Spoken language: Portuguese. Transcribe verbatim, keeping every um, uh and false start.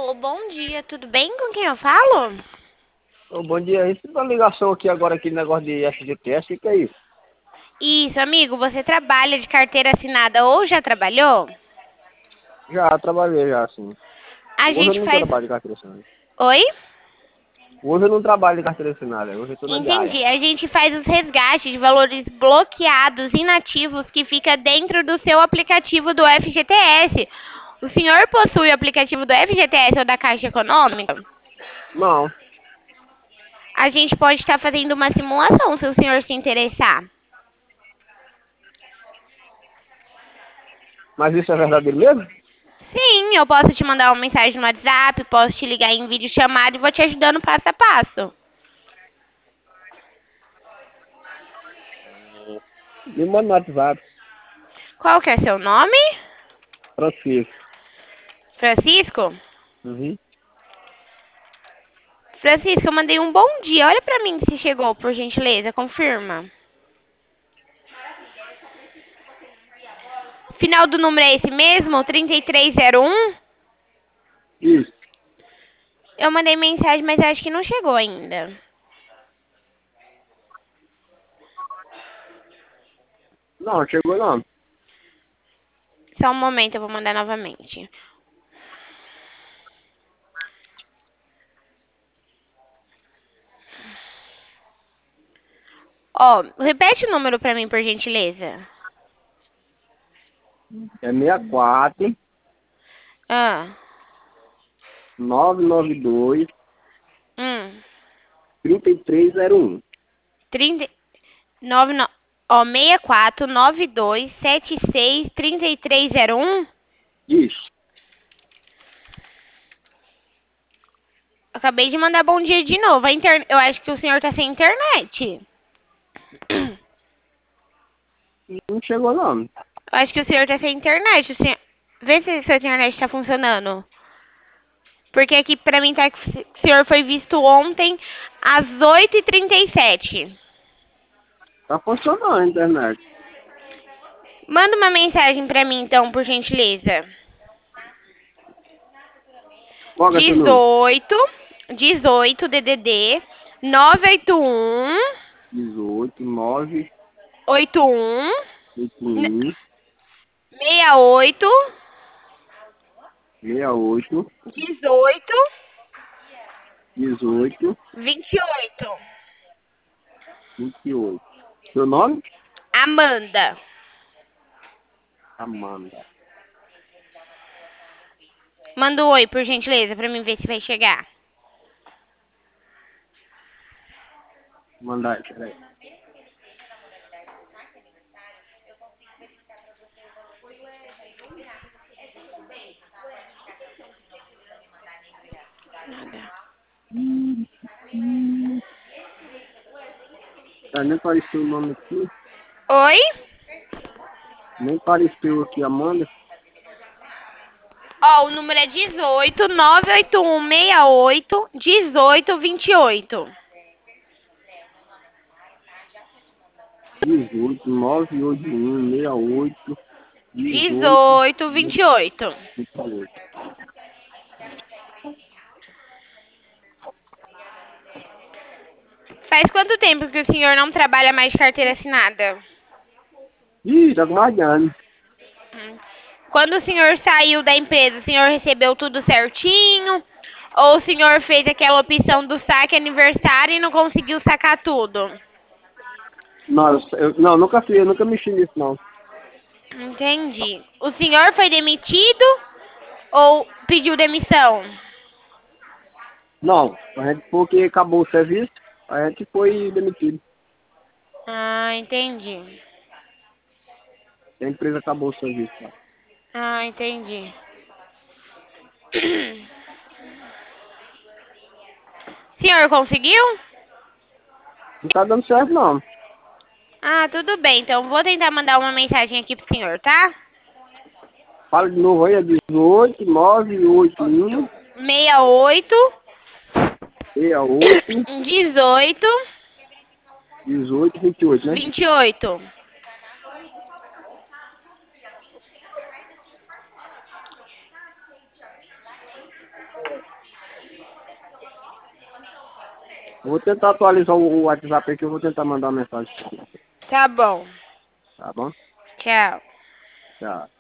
Alô, bom dia, tudo bem? Com quem eu falo? Ô, bom dia, recebi uma ligação aqui agora, aquele negócio de F G T S, o que é isso? Isso, amigo, você trabalha de carteira assinada ou já trabalhou? Já trabalhei já, assim. A Hoje eu gente não faz... trabalho de carteira assinada. Oi? Hoje eu não trabalho de carteira assinada, hoje eu tô na diária. Entendi. A gente faz os resgates de valores bloqueados, inativos, que fica dentro do seu aplicativo do F G T S. O senhor possui o aplicativo do F G T S ou da Caixa Econômica? Não, A gente pode estar fazendo uma simulação, se o senhor se interessar. mas isso é verdadeiro mesmo? Sim, eu posso te mandar uma mensagem no WhatsApp, posso te ligar em vídeo chamada e vou te ajudando passo a passo. Me manda no WhatsApp, Qual que é seu nome? Francisco. Francisco? Uhum. Francisco, eu mandei um bom dia. Olha pra mim se chegou, por gentileza. Confirma. Final do número é esse mesmo? trinta e três zero um? Isso. Eu mandei mensagem, mas acho que não chegou ainda. Não, chegou não. Só um momento, eu vou mandar novamente. Ó, repete o número pra mim, por gentileza. É seis quatro, Ah, nove nove dois, hum. três três zero um. trinta, nove, no, ó, seis quatro nove dois sete seis três três zero um. Isso. Acabei de mandar bom dia de novo. A inter... Eu acho que o senhor tá sem internet. Não chegou não. Eu acho que o senhor tá sem internet. O senhor... Vê se a sua internet tá funcionando. Porque aqui pra mim tá que o senhor foi visto ontem às oito e trinta e sete. Tá funcionando a internet. Manda uma mensagem pra mim então, por gentileza. Qual que é seu número? dezoito, dezoito D D D nove oito um, dezoito, nove, oito um, oito um, seis oito, seis oito, dezoito, dezoito, vinte e oito. vinte e oito. Seu nome? Amanda. Amanda. Manda um oi, por gentileza, pra mim ver se vai chegar. Mandar, peraí. Nada. Ah, nem apareceu o nome aqui. Oi? Nem apareceu aqui, Amanda. Ó, o número é dezoito, nove oito um, seis oito, dezoito, vinte e oito. dezoito, nove oito um, seis oito, dezoito, dezoito, vinte e oito. vinte e oito. Faz quanto tempo que o senhor não trabalha mais de carteira assinada? Ih, tá guardando. Hum. Quando o senhor saiu da empresa, o senhor recebeu tudo certinho? Ou o senhor fez aquela opção do saque aniversário e não conseguiu sacar tudo? Não, eu, eu- não, nunca fiz, eu nunca mexi nisso, não. Entendi. O senhor foi demitido ou pediu demissão? Não, a gente, porque acabou o serviço, a gente foi demitido. Ah, entendi. A empresa acabou o serviço. Tá? Ah, entendi. Senhor, conseguiu? Não tá dando certo, não. Ah, tudo bem. Então vou tentar mandar uma mensagem aqui pro senhor, tá? Fala de novo aí, é dezoito, nove oito um, seis oito, seis oito, dezoito, dezoito, vinte e oito, né? vinte e oito. Eu vou tentar atualizar o o WhatsApp aqui, eu vou tentar mandar uma mensagem. Tá bom. Tá bom? Tchau. Tchau.